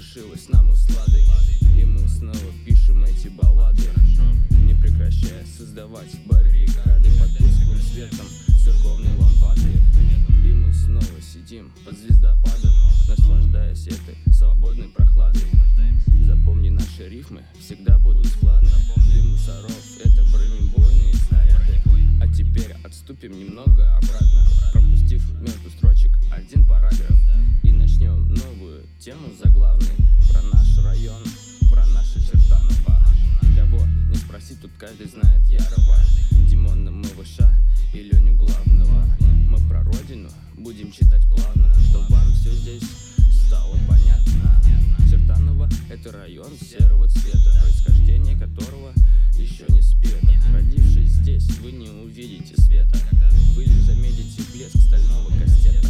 завершилась нам усладой, и мы снова пишем эти баллады, не прекращая создавать баррикады под тусклым светом церковной лампады. И мы снова сидим под звездопадом, наслаждаясь этой свободной прохладой. Запомни, наши рифмы всегда будут складны. Для мусоров это бронебойные снаряды. А теперь отступим немного обратно, пропустив между строчек один параграф, и начнем новую тему заглавной. Про наш район, про наше Чертаново. Кого не спроси, тут каждый знает Ярова, Димона Мывыша и Леню Главного. Мы про родину будем читать плавно, чтоб вам все здесь стало понятно. Чертаново — это район серого цвета, происхождение которого еще не спето. Родившись здесь, вы не увидите света, вы лишь заметите блеск стального кастета,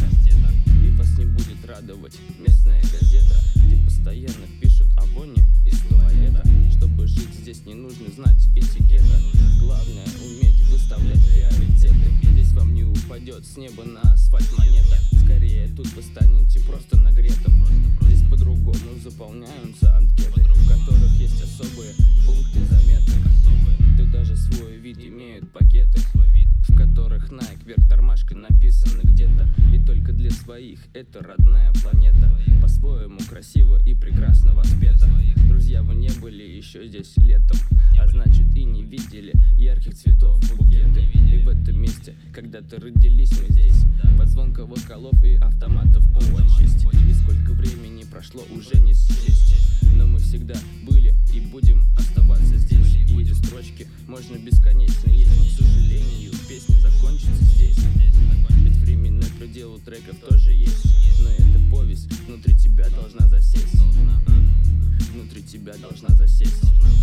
и вас не будет радовать местная газета, где постоянно пишут о воне из туалета. Чтобы жить здесь, не нужно знать этикета, главное уметь выставлять приоритеты. Здесь вам не упадет с неба на асфальт монета, скорее тут вы станете просто нагретым. Здесь по-другому заполняются анкеты, в которых есть особые пункты заметок. Тут даже свой вид имеют пакеты, в которых Nike вверх тормашкой написано где-то. И только для своих это родная планета, по-своему красиво и прекрасно воспета. Друзья, вы не были еще здесь летом, а значит и не видели ярких цветов букеты. И в этом месте когда-то родились мы здесь, под звон колоколов и автоматов по очереди. И сколько времени прошло, уже не счесть, но мы всегда были и будем оставаться здесь. И эти строчки можно бесконечно есть, но, к сожалению, песня закончится здесь. Ведь временной предел у треков тоже есть, но эта повесть внутри тебя должна засесть. Внутри тебя должна засесть.